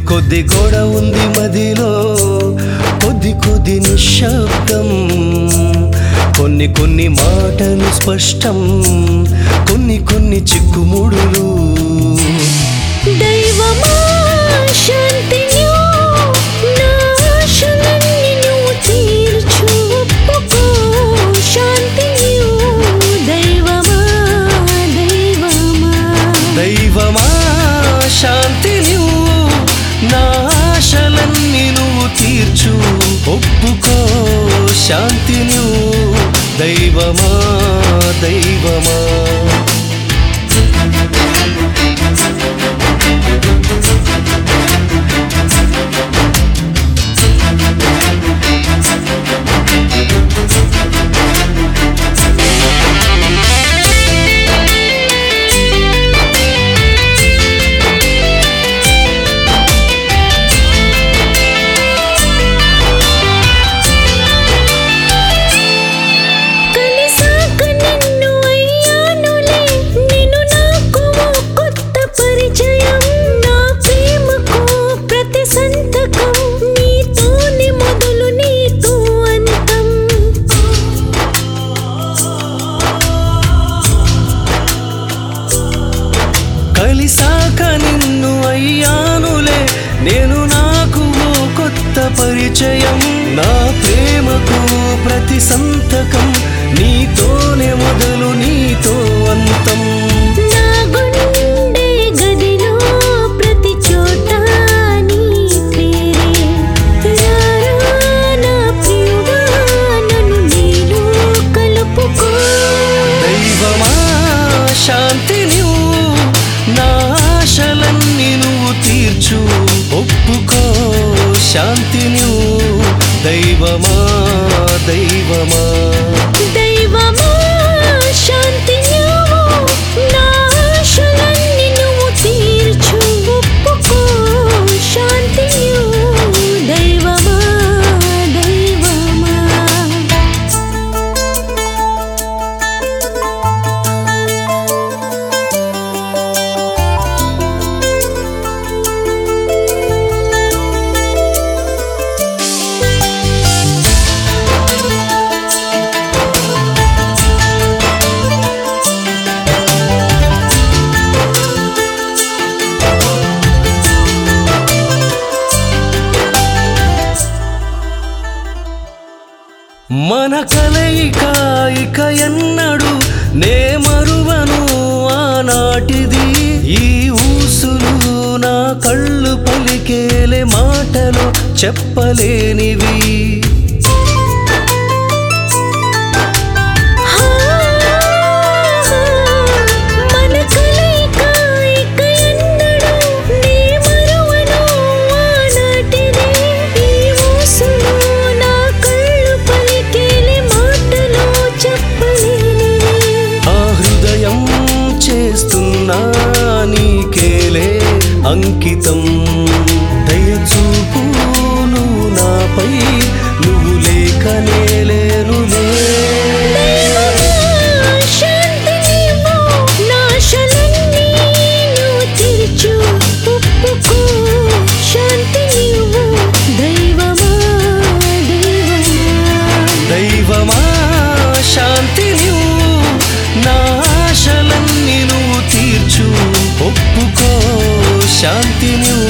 కొద్ది గోడ ఉంది మదిలో, కొద్ది నిశ్శబ్దం, కొన్ని మాటలు స్పష్టం, కొన్ని చిక్కుముడులు. దైవమా శాంతిని నా ఆశలన్నీ నువ్వు తీర్చు, ఒప్పుకో శాంతిని. దైవమా దైవమా దైవమా శాంతిని నా ఆశలన్నీ నువ్వు తీర్చు, ఒప్పుకో శాంతిని. దైవమా దైవమా కలిసాక నిన్ను అయ్యానులే, నేను నాకు ఓ కొత్త పరిచయం. నా ప్రేమకు ప్రతి సంతకం నీతోనే మొదలు నీతో అంతం. నా గుండె గదిలో ప్రతి చోట నీ పేరే, రారా నా ప్రియుడా నన్ను నీలో కలుపుకో. దైవమా శాంతిని నా ఆశలన్నీ నువ్వు తీర్చు, ఒప్పుకో శాంతిని. దైవమా దైవమా దైవమా శాంతిని నా ఆశలన్నీ నువ్వు తీర్చు, ఒప్పుకో శాంతిని. దైవమా దైవమా మన కలయిక ఇక ఎన్నడు నే మరువను ఆనాటిది. ఈ ఊసులు నా కళ్ళు పలికేలే మాటలు చెప్పలేనివి. మన కలయిక ఇక ఎన్నడు నే మరువను ఆనాటిది. ఈ ఊసులు నా కళ్ళు పలికేలే మాటలు చెప్పలేనివి. ఆ హృదయం చేస్తున్నా నీకేలే అంకితం. దయచూపు నువ్వు నాపై, నువ్వు లేకనే లేనులే. శాంతిని నా ఆశలన్నీ నువ్వు తీర్చు, ఒప్పుకో శాంతిని. దైవమా దైవమా దైవమా శాంతిని నా ఆశలన్నీ నువ్వు తీర్చు, ఒప్పుకో శాంతిని.